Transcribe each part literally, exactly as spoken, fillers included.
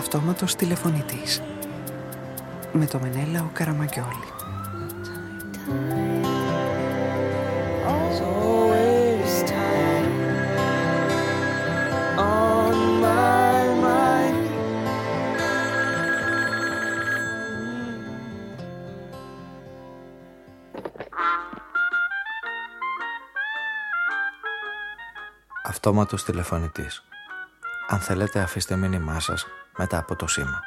αυτόματος τηλεφωνητής με το Μενέλαο Καραμαγκιόλη. Αυτόματος τηλεφωνητής. Αν θέλετε, αφήστε μήνυμά σας μετά από το σήμα.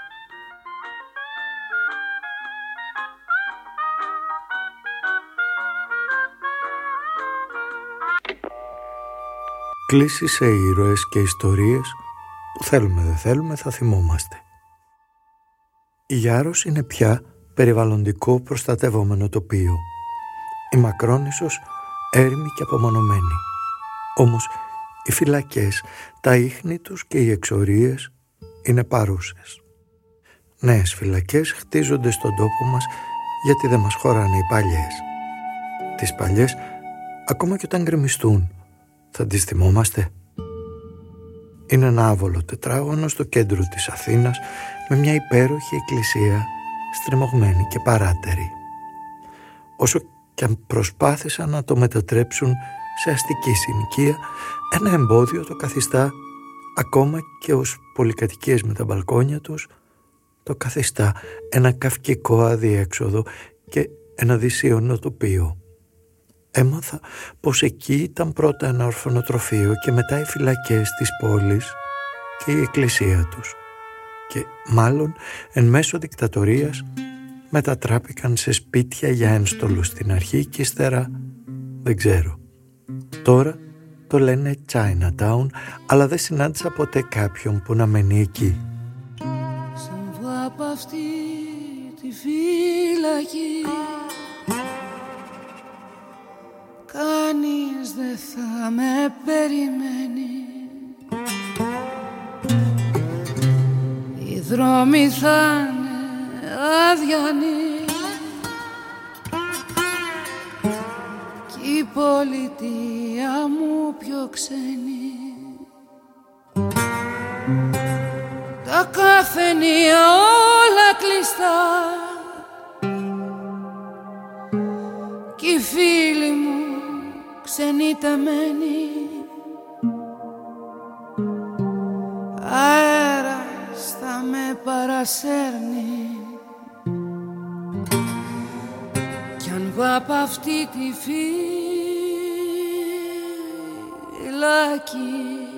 Κλείσει σε ήρωες και ιστορίες που θέλουμε δεν θέλουμε θα θυμόμαστε. Η Γιάρος είναι πια περιβαλλοντικό προστατευόμενο τοπίο. Η Μακρόνισσος έρημη και απομονωμένη. Όμως οι φυλακές, τα ίχνη τους και οι εξορίες είναι παρούσες. Νέες φυλακές χτίζονται στον τόπο μας γιατί δεν μας χωράνε οι παλιές. Τις παλιές, ακόμα και όταν γκρεμιστούν, θα τις θυμόμαστε. Είναι ένα άβολο τετράγωνο στο κέντρο της Αθήνας με μια υπέροχη εκκλησία στριμωγμένη και παράτερη. Όσο και αν προσπάθησαν να το μετατρέψουν σε αστική συνοικία, ένα εμπόδιο το καθιστά, ακόμα και ως πολυκατοικίες με τα μπαλκόνια τους, το καθιστά ένα καυκικό αδιέξοδο και ένα δυσίωνο τοπίο. Έμαθα πως εκεί ήταν πρώτα ένα ορφανοτροφείο και μετά οι φυλακές της πόλης και η εκκλησία τους. Και μάλλον εν μέσω δικτατορίας μετατράπηκαν σε σπίτια για ένστολους στην αρχή και ύστερα δεν ξέρω. Τώρα το λένε Chinatown, αλλά δεν συνάντησα ποτέ κάποιον που να μένει εκεί. Σαν βγω από αυτή τη φυλακή, κανείς δεν θα με περιμένει. Οι δρόμοι θα είναι αδιανοί κι η πολιτεία μου πιο ξένη. Τα καφενεία όλα κλειστά κι οι φίλοι μου ξενιτεμένοι. Αέρας θα με παρασέρνει κι αν βγω απ' αυτή τη φυλακή.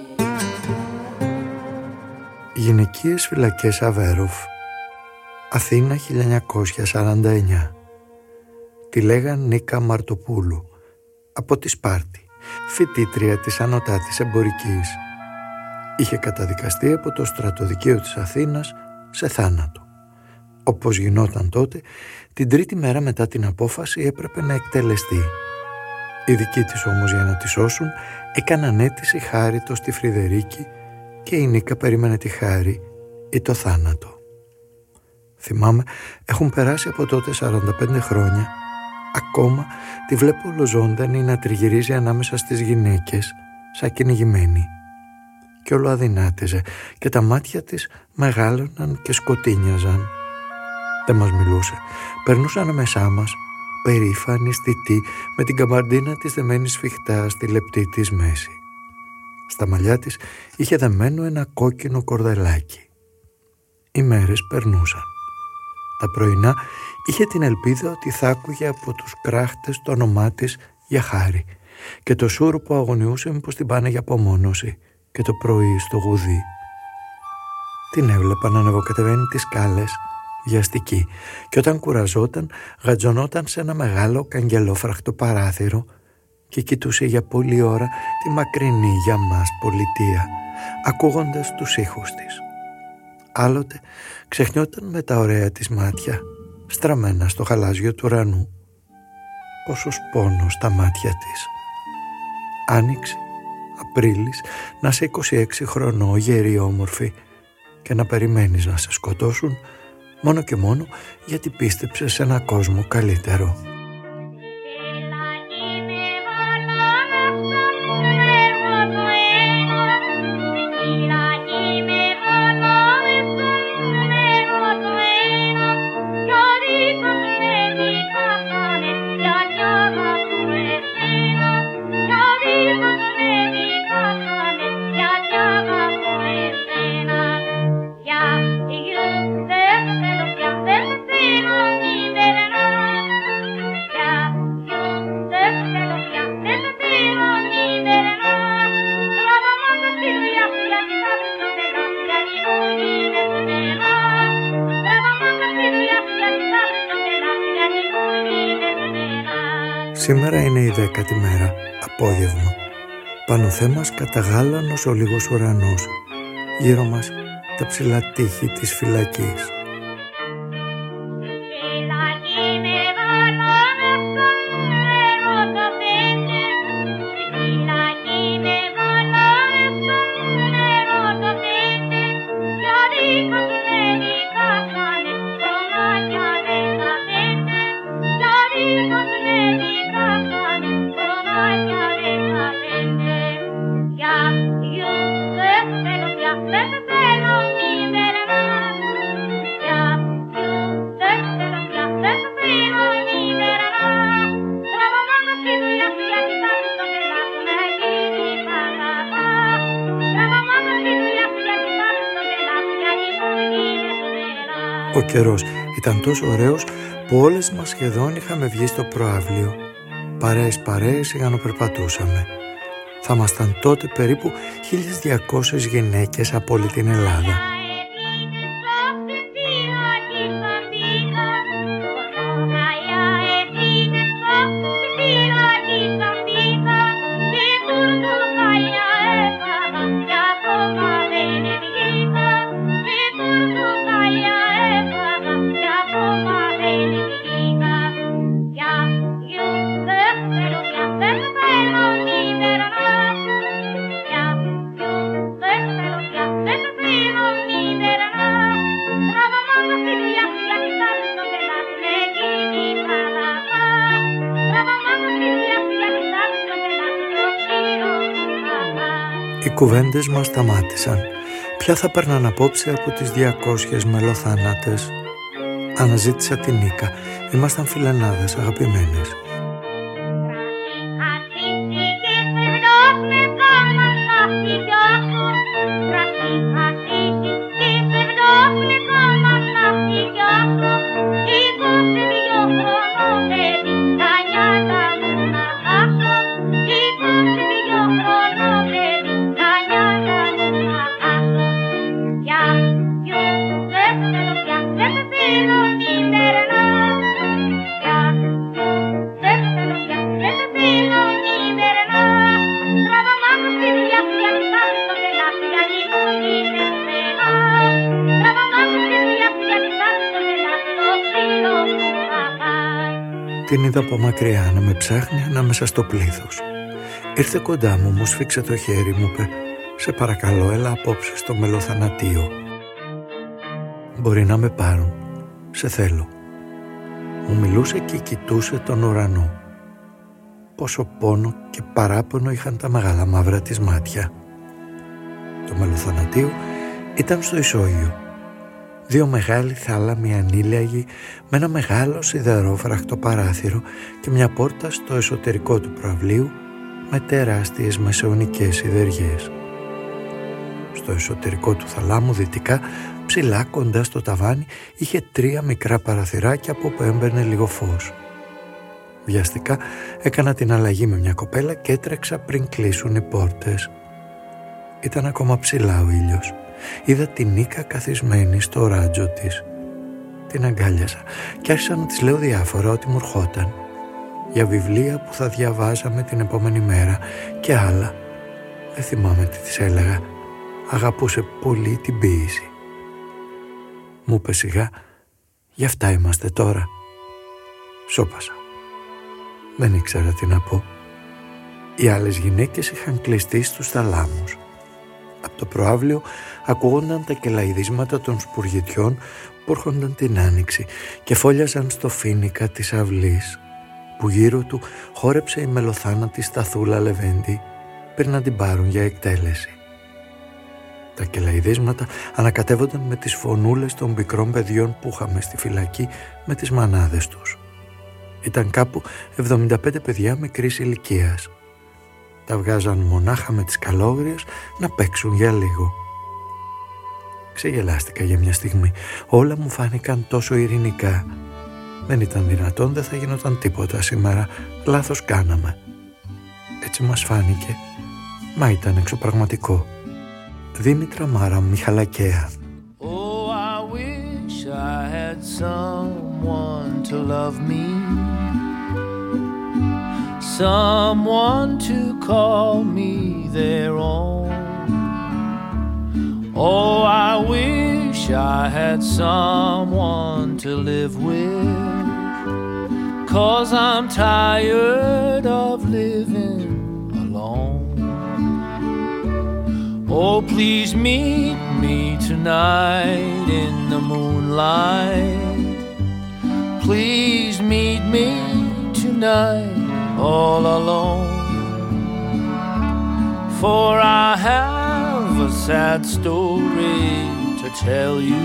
Γυναικείες φυλακές Αβέροφ, Αθήνα χίλια εννιακόσια σαράντα εννιά. Τη λέγαν Νίκα Μαρτοπούλου, από τη Σπάρτη, φοιτήτρια της Ανωτάτης Εμπορικής. Είχε καταδικαστεί από το στρατοδικείο της Αθήνας σε θάνατο. Όπως γινόταν τότε, την τρίτη μέρα μετά την απόφαση έπρεπε να εκτελεστεί. Οι δικοί της όμως, για να τη σώσουν, έκαναν αίτηση χάριτο στη Φρυδερίκη και η Νίκα περίμενε τη χάρη ή το θάνατο. Θυμάμαι, έχουν περάσει από τότε σαράντα πέντε χρόνια. Ακόμα τη βλέπω ολοζώντανη να τριγυρίζει ανάμεσα στις γυναίκες σαν κυνηγημένη. Κι όλο αδυνάτιζε και τα μάτια της μεγάλωναν και σκοτίνιαζαν. Δεν μας μιλούσε. Περνούσαν μεσά μας, περήφανη, στιτή, με την καμπαρντίνα της δεμένη σφιχτά στη λεπτή της μέση. Στα μαλλιά της είχε δεμένο ένα κόκκινο κορδελάκι. Οι μέρες περνούσαν. Τα πρωινά είχε την ελπίδα ότι θα άκουγε από τους κράχτες το όνομά της για χάρη και το σούρο που αγωνιούσε μήπως την πάνε για απομόνωση και το πρωί στο γουδί. Την έβλεπα να ανεβοκατεβαίνει τις σκάλες, βιαστική, και όταν κουραζόταν γατζωνόταν σε ένα μεγάλο καγγελόφραχτο παράθυρο και κοιτούσε για πολλή ώρα τη μακρινή για μας πολιτεία, ακούγοντας τους ήχους της. Άλλοτε ξεχνιόταν με τα ωραία της μάτια, στραμμένα στο γαλάζιο του ουρανού. Πόσος πόνος στα μάτια της. Άνοιξε, Απρίλης, να είσαι είκοσι έξι χρονών, γερή όμορφη, και να περιμένεις να σε σκοτώσουν μόνο και μόνο γιατί πίστεψες σε ένα κόσμο καλύτερο. Σήμερα είναι η δέκατη μέρα, απόγευμα. Πάνω θέμας καταγάλανος ο λίγος ουρανός. Γύρω μας τα ψηλά τείχη της φυλακής. Ο καιρός ήταν τόσο ωραίος που όλες μας σχεδόν είχαμε βγει στο προαύλιο. Παρέες παρέες σιγανοπερπατούσαμε. Θα ήμασταν τότε περίπου χίλιες διακόσιες γυναίκες από όλη την Ελλάδα. Οι κουβέντες μας σταμάτησαν. Ποια θα περνάνε απόψε από τις διακόσιες μελοθάνατες? Αναζήτησα την Νίκα. Ήμασταν φιλενάδες αγαπημένες. Την είδα από μακριά να με ψάχνει ανάμεσα στο πλήθος. Ήρθε κοντά μου, μου σφίξε το χέρι, μου είπε «Σε παρακαλώ, έλα απόψε στο μελοθανατίο. Μπορεί να με πάρουν, σε θέλω». Μου μιλούσε και κοιτούσε τον ουρανό. Πόσο πόνο και παράπονο είχαν τα μεγάλα μαύρα της μάτια. Το μελοθανατίο ήταν στο ισόγειο. Δύο μεγάλοι θάλαμοι ανήλιαγοι με ένα μεγάλο σιδερόφραχτο παράθυρο και μια πόρτα στο εσωτερικό του προαυλίου με τεράστιες μεσαιωνικές σιδεριές. Στο εσωτερικό του θαλάμου δυτικά, ψηλά κοντά στο ταβάνι, είχε τρία μικρά παραθυράκια από που έμπαινε λίγο φως. Βιαστικά έκανα την αλλαγή με μια κοπέλα και έτρεξα πριν κλείσουν οι πόρτες. Ήταν ακόμα ψηλά ο ήλιος. Είδα την Νίκα καθισμένη στο ράτζο της. Την αγκάλιασα και άρχισα να της λέω διάφορα ότι μου ερχόταν. Για βιβλία που θα διαβάζαμε την επόμενη μέρα και άλλα. Δεν θυμάμαι τι της έλεγα. Αγαπούσε πολύ την ποίηση. Μου είπε σιγά «Γι' αυτά είμαστε τώρα». Σώπασα. Δεν ήξερα τι να πω. Οι άλλες γυναίκες είχαν κλειστεί στους θαλάμους. Από το προαύλιο ακούγονταν τα κελαηδίσματα των σπουργητιών που έρχονταν την άνοιξη και φόλιαζαν στο φοίνικα της αυλής, που γύρω του χόρεψε η μελοθάνατη Σταθούλα Λεβέντη πριν να την πάρουν για εκτέλεση. Τα κελαηδίσματα ανακατεύονταν με τις φωνούλες των μικρών παιδιών που είχαμε στη φυλακή με τις μανάδες τους. Ήταν κάπου εβδομήντα πέντε παιδιά μικρής ηλικίας. Τα βγάζαν μονάχα με τις καλόγριες να παίξουν για λίγο. Ξεγελάστηκα για μια στιγμή. Όλα μου φάνηκαν τόσο ειρηνικά. Δεν ήταν δυνατόν, δεν θα γινόταν τίποτα σήμερα. Λάθος κάναμε. Έτσι μας φάνηκε. Μα ήταν εξωπραγματικό. Δήμητρα Μάρα Μιχαλακέα. Oh, I wish I had someone to love me. someone to call me their own. Oh, I wish I had someone to live with, 'cause I'm tired of living alone. Oh, please meet me tonight in the moonlight. Please meet me tonight all alone. For I have a sad story to tell you.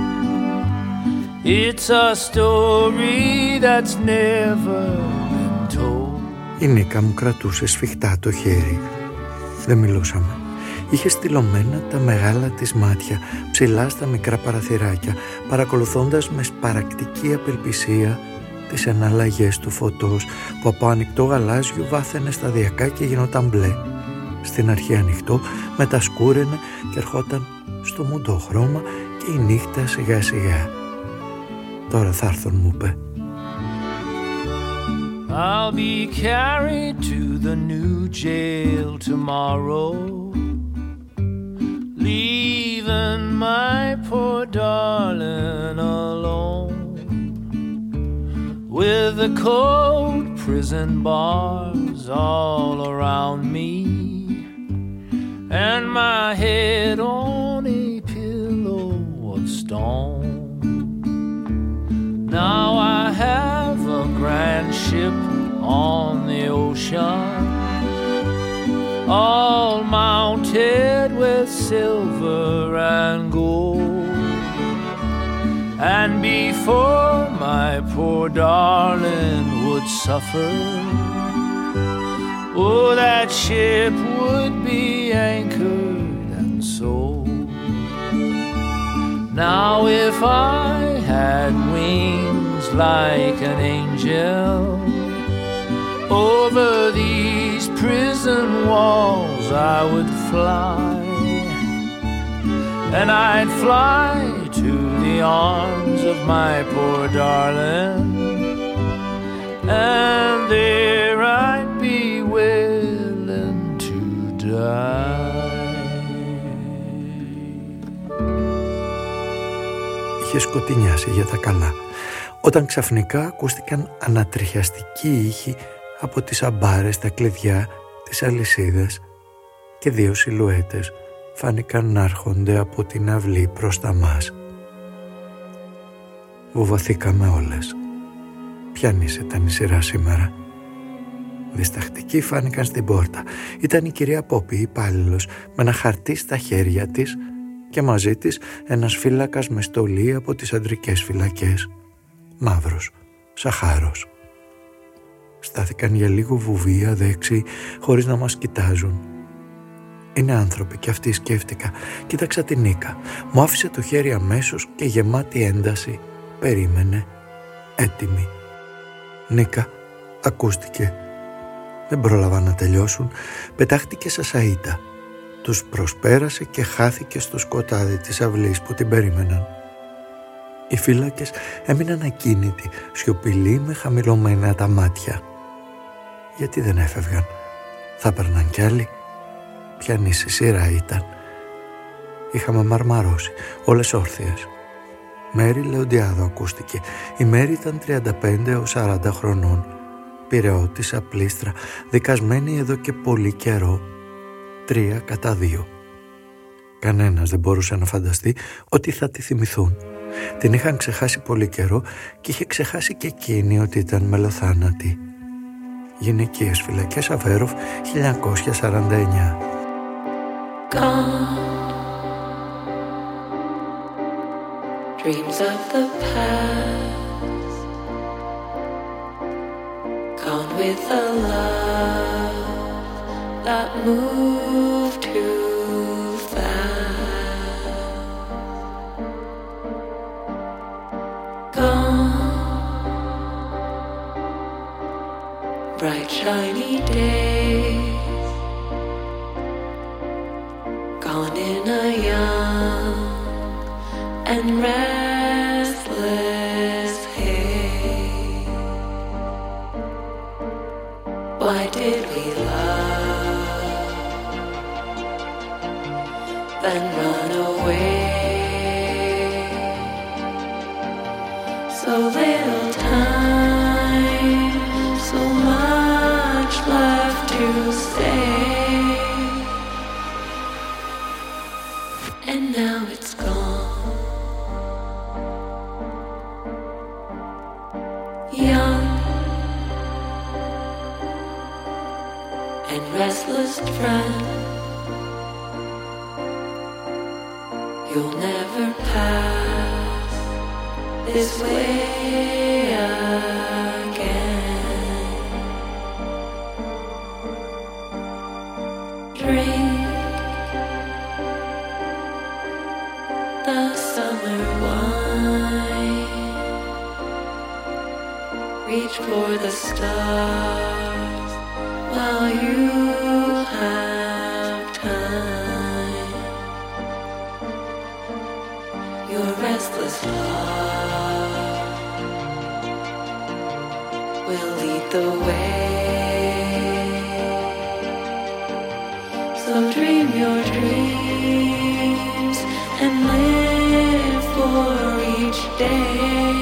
It's a story that's never been told. Η Νίκα μου κρατούσε σφιχτά το χέρι. Δεν μιλούσαμε. Είχε στυλωμένα τα μεγάλα της μάτια ψηλά στα μικρά παραθυράκια, παρακολουθώντας με σπαρακτική απελπισία τις εναλλαγές του φωτός που από ανοιχτό γαλάζιο βάθαινε σταδιακά και γινόταν μπλε. Στην αρχή ανοιχτό, μετά σκούραινε και ερχόταν στο μουντό χρώμα και η νύχτα σιγά σιγά. Τώρα θα έρθουν, μου είπε. I'll be carried to the new jail tomorrow, leaving my poor darling alone, with the cold prison bars all around me, and my head on a pillow of stone. Now I have a grand ship on the ocean, all mounted with silver and gold. And before my poor darling would suffer, oh, that ship would be anchored and sold. Now if I had wings like an angel, over these prison walls I would fly, and I'd fly to the arms of my poor darling, and there I'd be willing to die. Είχε σκοτεινιάσει για τα καλά, όταν ξαφνικά ακούστηκαν ανατριχιαστικοί ήχοι από τις αμπάρες, τα κλειδιά, τις αλυσίδες και δύο σιλουέτες φάνηκαν να έρχονται από την αυλή προς τα μας. Βουβαθήκαμε όλες. Ποιανής ήταν η σειρά σήμερα? Διστακτικοί φάνηκαν στην πόρτα. Ήταν η κυρία Πόπη, υπάλληλος, με ένα χαρτί στα χέρια της και μαζί της ένας φύλακας με στολή από τις αντρικές φυλακές. Μαύρος, σαχάρος. Στάθηκαν για λίγο βουβοί αδέξιοι χωρίς να μας κοιτάζουν. Είναι άνθρωποι κι αυτοί, σκέφτηκα. Κοίταξα την Νίκα. Μου άφησε το χέρι αμέσως και γεμάτη ένταση περίμενε, έτοιμη. Νίκα, ακούστηκε. Δεν πρόλαβα να τελειώσουν. Πετάχτηκε σαν σαΐτα. Τους προσπέρασε και χάθηκε στο σκοτάδι της αυλής που την περίμεναν. Οι φύλακες έμειναν ακίνητοι, σιωπηλοί με χαμηλωμένα τα μάτια. Γιατί δεν έφευγαν? Θα περναν κι άλλοι. Ποιανή σειρά ήταν? Είχαμε μαρμαρώσει, όλες όρθιες. Μέρη Λεοντιάδο ακούστηκε. Η Μέρη ήταν τριάντα πέντε έως σαράντα χρονών. Πειραιώτισσα πλήστρα, δικασμένη εδώ και πολύ καιρό. Τρία κατά δύο. Κανένας δεν μπορούσε να φανταστεί ότι θα τη θυμηθούν. Την είχαν ξεχάσει πολύ καιρό και είχε ξεχάσει και εκείνη ότι ήταν μελοθάνατη. Γυναικείες φυλακές Αβέροφ, χίλια εννιακόσια σαράντα εννιά. Gone, dreams of the past, gone with the love that moved too fast. Gone, bright shiny days, gone in a young and restless haze. White it's gone. Young and restless friend, you'll never pass this way again. Drink the summer wine, reach for the stars while you have time. Your restless heart will lead the way. So dream your dreams and live for each day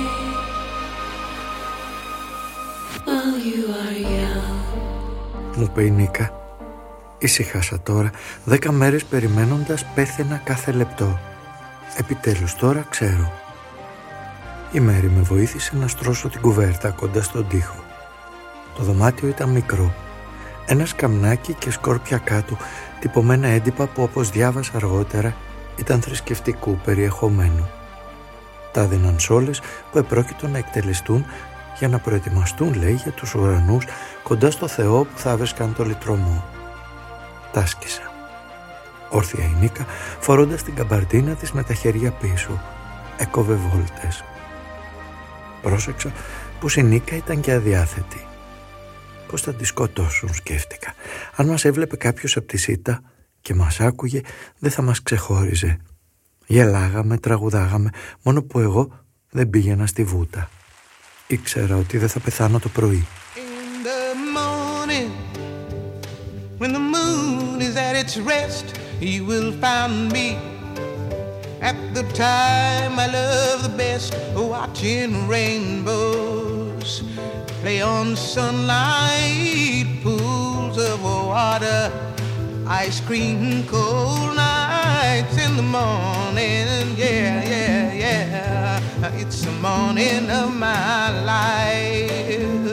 while you are young. Μου είπε η Νίκα. Ησυχάσα τώρα. Δέκα μέρες περιμένοντας πέθαινα κάθε λεπτό. Επιτέλους τώρα ξέρω. Η Μέρη με βοήθησε να στρώσω την κουβέρτα κοντά στον τοίχο. Το δωμάτιο ήταν μικρό. Ένα σκαμνάκι και σκόρπια κάτω, τυπωμένα έντυπα που, όπως διάβασα αργότερα, ήταν θρησκευτικού περιεχομένου. Τα έδιναν σ' όλες που επρόκειτο να εκτελεστούν για να προετοιμαστούν, λέει, για τους ουρανούς κοντά στο Θεό που θα έβρισκαν το λυτρωμό. Τα άσκησα. Όρθια η Νίκα, φορώντας την καμπαρτίνα της με τα χέρια πίσω, έκοβε βόλτες. Πρόσεξα πως η Νίκα ήταν και αδιάθετη. Πώς θα τη σκοτώσουν, σκέφτηκα. Αν μας έβλεπε κάποιος από τη σίτα και μας άκουγε, δεν θα μας ξεχώριζε. Γελάγαμε, τραγουδάγαμε, μόνο που εγώ δεν πήγαινα στη βούτα. Ήξερα ότι δεν θα πεθάνω το πρωί. In the morning, when the moon is at its rest, you will find me at the time I love the best, watching rainbows play on sunlight, pools of water, ice cream, cold nights in the morning. Yeah, yeah, yeah, it's the morning of my life.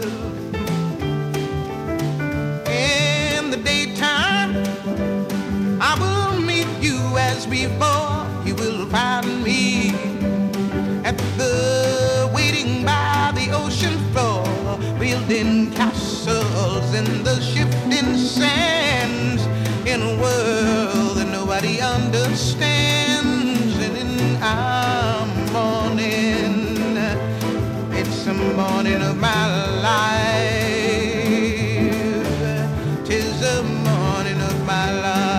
In the daytime, I will meet you as before. You will find me at the waiting by the ocean floor, building castles in the shifting sands, in a world that nobody understands. And in our morning, it's the morning of my life. 'Tis the morning of my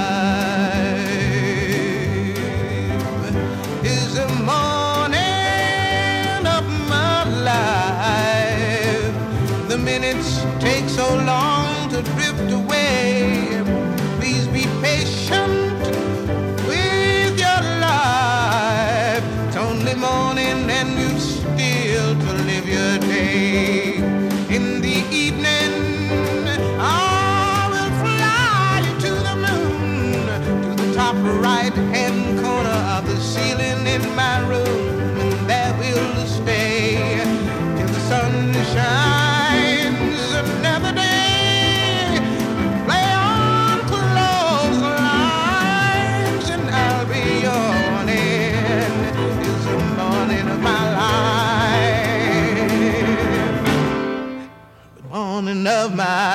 life. 'Tis the morning of my life. The minutes take so long to drift away. Please be patient with your life. It's only morning and you still to live your day. In the evening, I will fly you to the moon, to the top right-hand corner of the ceiling in my room, and there we'll stay till the sun shines another day. Play on close lines and I'll be yawning. It's the morning of my life, the morning of my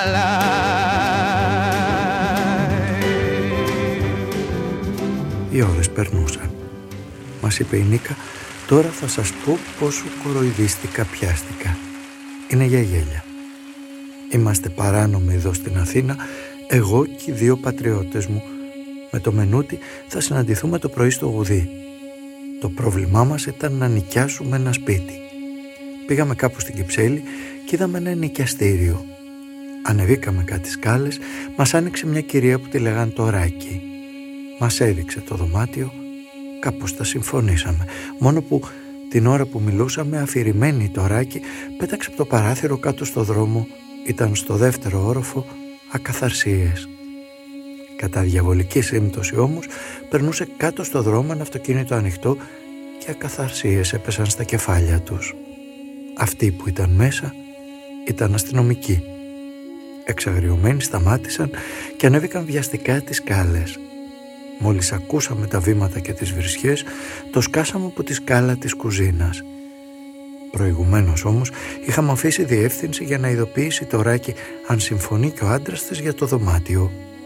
life. Οι ώρες περνούσαν. Μας είπε η Νίκα, τώρα θα σας πω πόσο κοροϊδίστηκα, πιάστηκα. Είναι για γέλια. Είμαστε παράνομοι εδώ στην Αθήνα, εγώ και οι δύο πατριώτες μου. Με το Μενούτη θα συναντηθούμε το πρωί στο Γουδί. Το πρόβλημά μας ήταν να νοικιάσουμε ένα σπίτι. Πήγαμε κάπου στην Κυψέλη και είδαμε ένα νοικιαστήριο. Ανεβήκαμε κάτι σκάλες, μας άνοιξε μια κυρία που τη λέγαν το Ράκι. Μας έδειξε το δωμάτιο, κάπως τα συμφωνήσαμε. Μόνο που την ώρα που μιλούσαμε, αφηρημένη το Ράκι πέταξε από το παράθυρο κάτω στο δρόμο, ήταν στο δεύτερο όροφο, ακαθαρσίες. Κατά διαβολική σύμπτωση όμως περνούσε κάτω στο δρόμο ένα αυτοκίνητο ανοιχτό και ακαθαρσίες έπεσαν στα κεφάλια τους. Αυτοί που ήταν μέσα ήταν αστυνομικοί. Εξαγριωμένοι σταμάτησαν και ανέβηκαν βιαστικά τις σκάλες. Μόλις ακούσαμε τα βήματα και τις βρισιές, το σκάσαμε από τη σκάλα της κουζίνας. Προηγουμένως όμως είχαμε αφήσει διεύθυνση για να ειδοποιήσει το Ράκη αν συμφωνεί και ο άντρας της για το δωμάτιο.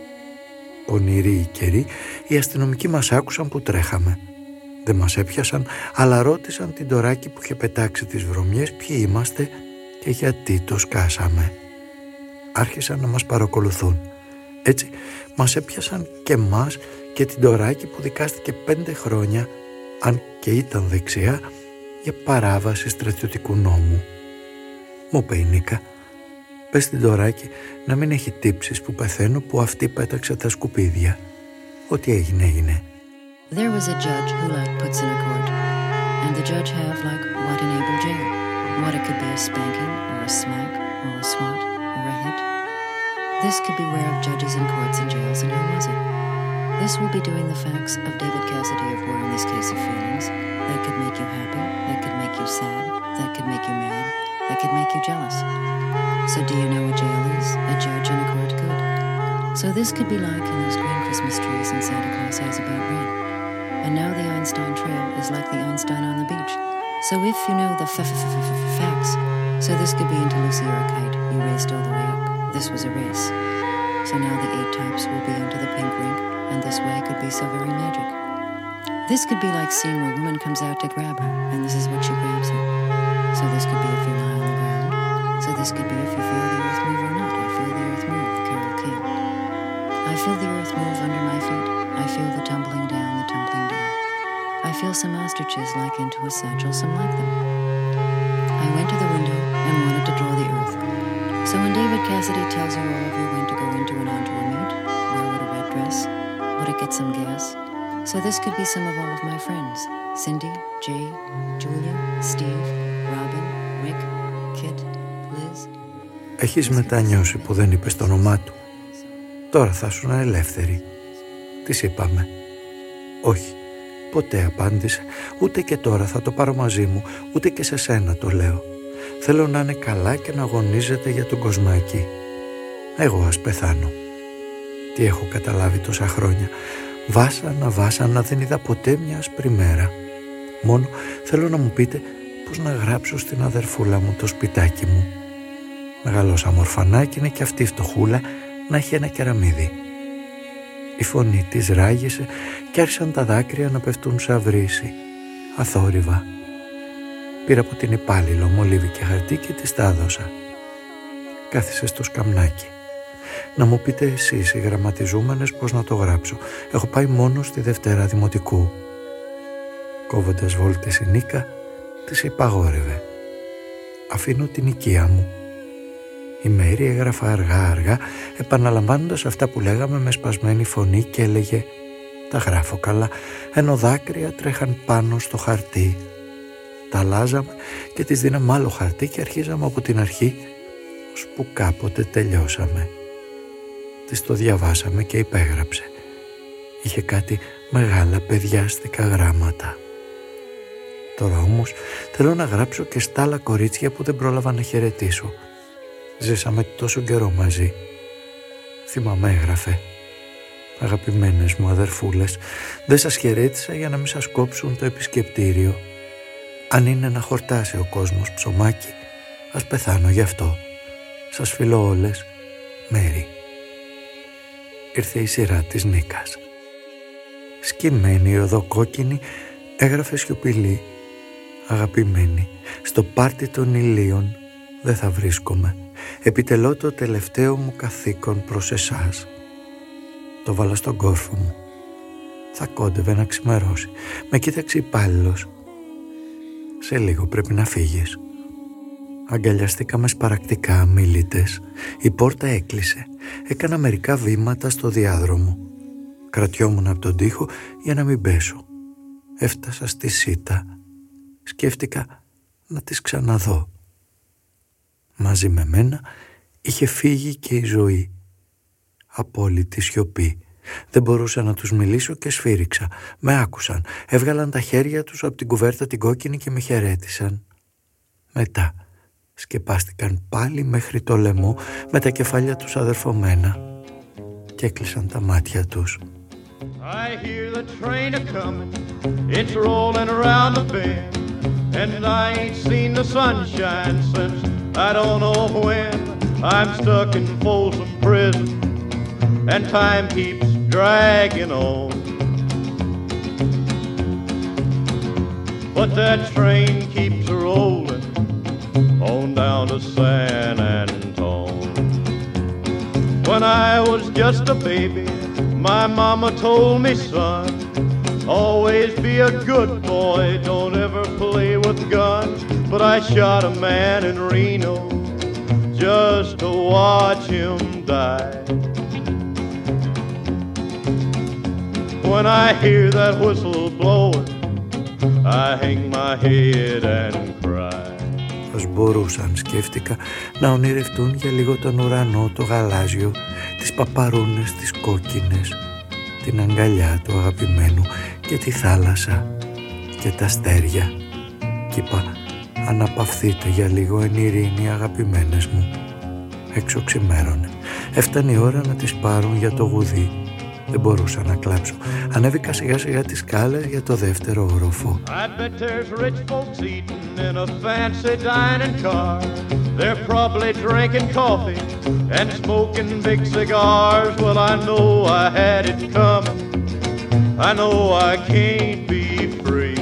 Πονηροί οι καιροί, οι αστυνομικοί μας άκουσαν που τρέχαμε. Δεν μας έπιασαν, αλλά ρώτησαν την Τωράκη που είχε πετάξει τις βρωμιές ποιοι είμαστε και γιατί το σκάσαμε. Άρχισαν να μας παρακολουθούν. Έτσι μας έπιασαν και μας και την Τωράκη που δικάστηκε πέντε χρόνια, αν και ήταν δεξιά, για παράβαση στρατιωτικού νόμου. Μου είπε η Νίκα, πες στην Τωράκη να μην έχει τύψεις που πεθαίνω που αυτή πέταξε τα σκουπίδια. Ό,τι έγινε έγινε. There was a judge who like puts in a court, and the judge have like what enable jail. What it could be a spanking, or a smack, or a swat, or a hit. This could beware of judges in courts and jails, and who was it? This will be doing the facts of David Cassidy of war in this case of feelings. That could make you happy, that could make you sad, that could make you mad, that could make you jealous. So do you know what jail is? A judge in a court could. So this could be like in those green Christmas trees and Santa Claus has about rain. And now the Einstein Trail is like the Einstein on the beach. So if you know the facts, so this could be into Lucy or a kite, you raced all the way up. This was a race. So now the eight types will be into the pink rink, and this way could be so very magic. This could be like seeing a woman comes out to grab her, and this is what she grabs her. So this could be if you lie on the ground. So this could be if you feel the earth move or not. I feel the earth move, Carol King. I feel the earth move under my feet. I feel the tumbling down, the tumbling down. I feel some ostriches like into a satchel, some like them. I went to the window and wanted to draw the earth. So when David Cassidy tells you all of you when to go into and onto a meet, wear what a red dress, would it get some gas? So this could be some of all of my friends. Cindy, Jay, Julia, Steve, Robin, Rick, Kit, Liz. Έχεις μετανιώσει που δεν είπες το όνομά του. Τώρα θα σου είναι ελεύθερη. Της είπαμε. Όχι, ποτέ απάντησε. Ούτε και τώρα θα το πάρω μαζί μου, ούτε και σε σένα το λέω. Θέλω να είναι καλά και να αγωνίζεται για τον Κοσμάκη. Εγώ ας πεθάνω. Τι έχω καταλάβει τόσα χρόνια. Βάσανα, βάσανα, δεν είδα ποτέ μια άσπρη μέρα. Μόνο θέλω να μου πείτε πώς να γράψω στην αδερφούλα μου το σπιτάκι μου. Μεγαλώσα μορφανάκι, είναι και αυτή φτωχούλα, να έχει ένα κεραμίδι. Η φωνή της ράγισε και άρχισαν τα δάκρυα να πέφτουν σαν βρύση, αθόρυβα. Πήρα από την υπάλληλο μολύβι και χαρτί και της τα έδωσα. Κάθισε στο σκαμνάκι. Να μου πείτε εσείς οι γραμματιζούμενες πώς να το γράψω. Έχω πάει μόνο στη Δευτέρα Δημοτικού. Κόβοντας βόλτες η Νίκα, της υπαγόρευε. Αφήνω την οικία μου. Η Μέρη έγραφα αργά αργά, επαναλαμβάνοντας αυτά που λέγαμε με σπασμένη φωνή και έλεγε «Τα γράφω καλά», ενώ δάκρυα τρέχαν πάνω στο χαρτί. Τα αλλάζαμε και της δίναμε άλλο χαρτί και αρχίζαμε από την αρχή, ώσπου κάποτε τελειώσαμε. Της το διαβάσαμε και υπέγραψε. Είχε κάτι μεγάλα παιδιάστικα γράμματα. Τώρα όμως θέλω να γράψω και στα άλλα κορίτσια που δεν πρόλαβα να χαιρετήσω. Ζήσαμε τόσο καιρό μαζί. Θυμάμαι έγραφε. Αγαπημένες μου αδερφούλες, δεν σας χαιρέτησα για να μην σας κόψουν το επισκεπτήριο. Αν είναι να χορτάσει ο κόσμος ψωμάκι, ας πεθάνω γι' αυτό. Σας φιλώ όλες, Μέρη. Ήρθε η σειρά της Νίκας. Σκυμμένη οδοκόκκινη έγραφε σιωπηλή. Αγαπημένη, στο πάρτι των ηλίων δεν θα βρίσκομαι. Επιτελώ το τελευταίο μου καθήκον προς εσάς. Το βάλα στον κόρφο μου. Θα κόντευε να ξημερώσει. Με κοίταξε υπάλληλος. Σε λίγο πρέπει να φύγεις. Αγκαλιαστήκαμε σπαρακτικά αμίλητες. Η πόρτα έκλεισε. Έκανα μερικά βήματα στο διάδρομο. Κρατιόμουν από τον τοίχο για να μην πέσω. Έφτασα στη σίτα. Σκέφτηκα να τις ξαναδώ. Μαζί με μένα είχε φύγει και η ζωή. Απόλυτη σιωπή. Δεν μπορούσα να τους μιλήσω και σφύριξα. Με άκουσαν. Έβγαλαν τα χέρια τους από την κουβέρτα την κόκκινη και με χαιρέτησαν. Μετά σκεπάστηκαν πάλι μέχρι το λαιμό με τα κεφάλια τους αδερφωμένα και έκλεισαν τα μάτια τους. I hear the train a-comin', it's rollin' around the bend, and I ain't seen the sunshine since I don't know when. I'm stuck in Folsom Prison, and time keeps dragging on. But that train keeps rollin' on down to San Antone. When I was just a baby, my mama told me, son, always be a good boy, don't ever play with guns. But I shot a man in Reno just to watch him die. When I hear that whistle blowing, I hang my head and cry. Πώς μπορούσαν, σκέφτηκα, να ονειρευτούν για λίγο τον ουρανό, το γαλάζιο, τις παπαρούνες, τις κόκκινες, την αγκαλιά του αγαπημένου και τη θάλασσα και τα αστέρια. Κι είπα, αναπαυθείτε για λίγο εν ειρήνη, αγαπημένες μου. Έξω ξημέρωνε. Έφτανε η ώρα να τις πάρουν για το γουδί. Δεν μπορούσα να κλάψω. Ανέβηκα σιγά σιγά τις σκάλες για το δεύτερο όροφο. I bet there's rich folks eating in a fancy dining car. They're probably drinking coffee and smoking big cigars. Well, I know I had it coming. I know I can't be free.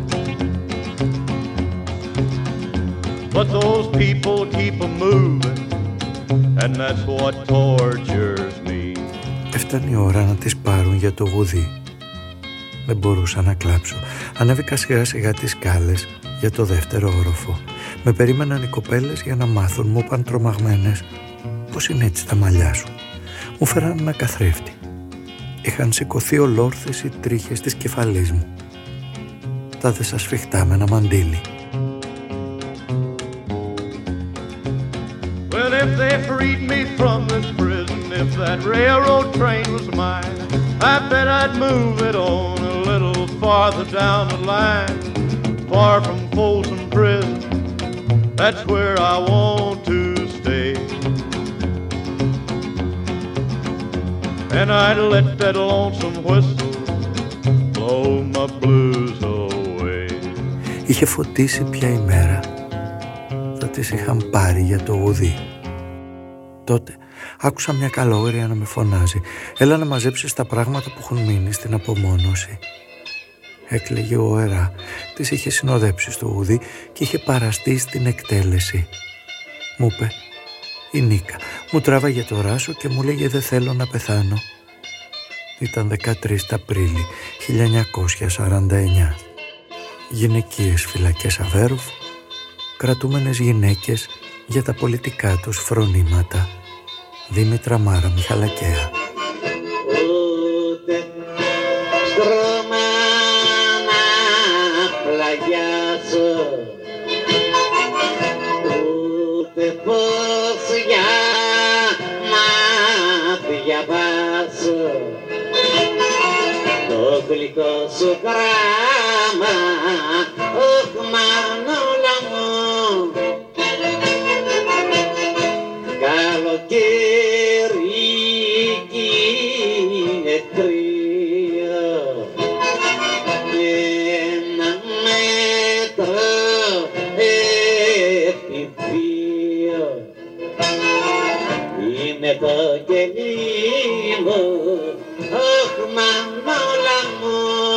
But those people keep a moving, and that's what tortures me. Έφτανε η ώρα να τις πάρουν για το γουδί. Δεν μπορούσα να κλάψω. Ανέβηκα σιγά σιγά τις σκάλες για το δεύτερο όροφο. Με περίμεναν οι κοπέλες για να μάθουν. Μου είπαν τρομαγμένες, πώς είναι έτσι τα μαλλιά σου. Μου φέραν ένα καθρέφτη. Είχαν σηκωθεί ολόρθες οι τρίχες της κεφαλής μου. Τα δέσα σφιχτά με ένα μαντίλι. Well, if they freed me from this prison, if that railroad train was mine, I bet I'd move it on a little farther down the line, far from Folsom Prison. That's where I want to stay. And I'd let that lonesome whistle blow my blues away. Είχε φωτίσει πια η μέρα. Θα τις είχαν πάρει για το γουδί. Τότε άκουσα μια καλόγρια να με φωνάζει. Έλα να μαζέψεις τα πράγματα που έχουν μείνει στην απομόνωση. Έκλαιγε οερά. Της είχε συνοδέψει στο γουδί και είχε παραστεί στην εκτέλεση. Μου είπε η Νίκα. Μου τράβαγε το ράσο και μου λέγε δεν θέλω να πεθάνω. Ήταν δεκατρείς Απρίλη χίλια εννιακόσια σαράντα εννιά. Γυναικείες φυλακές Αβέροφ, κρατούμενες γυναίκες για τα πολιτικά τους φρονήματα. Δήμητρα Μάρα Μιχαλακέα. Ούτε στρωμένα πλαγιάζω, ούτε πως για να διαβάζω το γλυκό σου γράμμα, όχ μανούλα μου. Καλοκαίρι κι είναι κρύο, ένα μέτρο εφηβείο είναι το κελί μου, όχ μανούλα μου.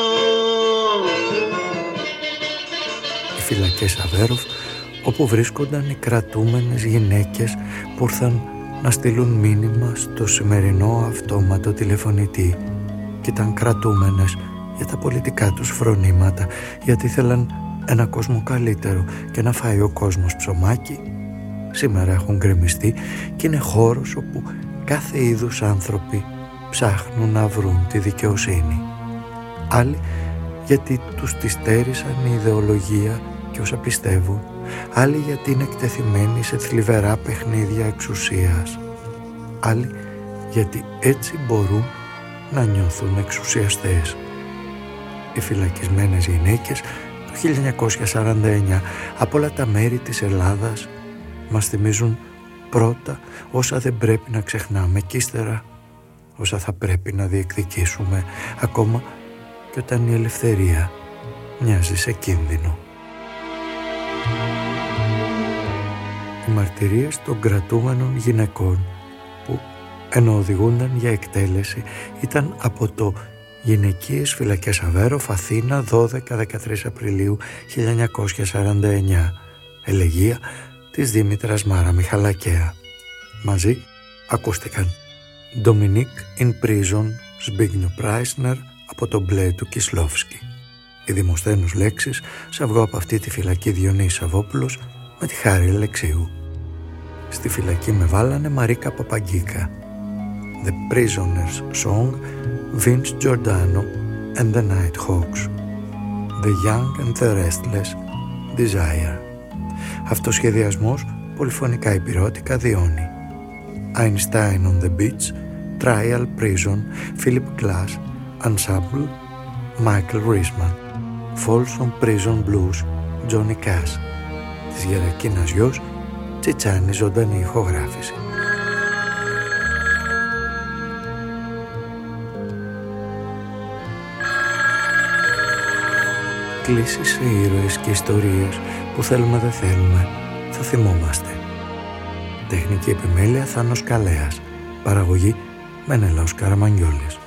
Οι φυλακές Αβέροφ, όπου βρίσκονταν οι κρατούμενες γυναίκες που ήρθαν να στείλουν μήνυμα στο σημερινό αυτόματο τηλεφωνητή και ήταν κρατούμενες για τα πολιτικά τους φρονήματα, γιατί ήθελαν ένα κόσμο καλύτερο και να φάει ο κόσμος ψωμάκι. Σήμερα έχουν γκρεμιστεί και είναι χώρος όπου κάθε είδους άνθρωποι ψάχνουν να βρουν τη δικαιοσύνη. Άλλοι γιατί τους τη στέρισαν η ιδεολογία και όσα πιστεύουν, άλλοι γιατί είναι εκτεθειμένοι σε θλιβερά παιχνίδια εξουσίας, άλλοι γιατί έτσι μπορούν να νιώθουν εξουσιαστές. Οι φυλακισμένες γυναίκες το χίλια εννιακόσια σαράντα εννιά από όλα τα μέρη της Ελλάδας μας θυμίζουν πρώτα όσα δεν πρέπει να ξεχνάμε και ύστερα όσα θα πρέπει να διεκδικήσουμε ακόμα και όταν η ελευθερία μοιάζει σε κίνδυνο. Οι μαρτυρίες των κρατούμενων γυναικών που ενώ οδηγούνταν για εκτέλεση ήταν από το Γυναικείες Φυλακές Αβέροφ, Αθήνα, δώδεκα με δεκατρείς Απριλίου χίλια εννιακόσια σαράντα εννιά, ελεγεία της Δήμητρας Μάρα Μιχαλακέα. Μαζί ακούστηκαν Dominique in Prison, Σμπίγνιο Πράισνερ από το μπλε του Κισλόφσκι. Οι δημοσθένους λέξεις «Σ' βγω από αυτή τη φυλακή» Διονύη Σαββόπουλος με τη Χάρη Αλεξίου. Στη φυλακή με βάλανε Μαρίκα Παπαγκίκα. The Prisoner's Song, Vince Giordano and the Nighthawks. The Young and the Restless, Desire. Αυτοσχεδιασμός, πολυφωνικά υπηρώτικα Διόνυ. Einstein on the Beach, Trial Prison, Philip Glass, Ensemble, Michael Risman. Folsom Prison Blues, Johnny Cash. Της Γερακίνας γιος, Τσιτσάνη ζωντανή ηχογράφηση. Κλήσεις σε ήρωες και ιστορίες που θέλουμε δεν θέλουμε, θα θυμόμαστε. Τεχνική επιμέλεια Θάνος Καλέας. Παραγωγή Μενέλαος Καραμανγιόλης.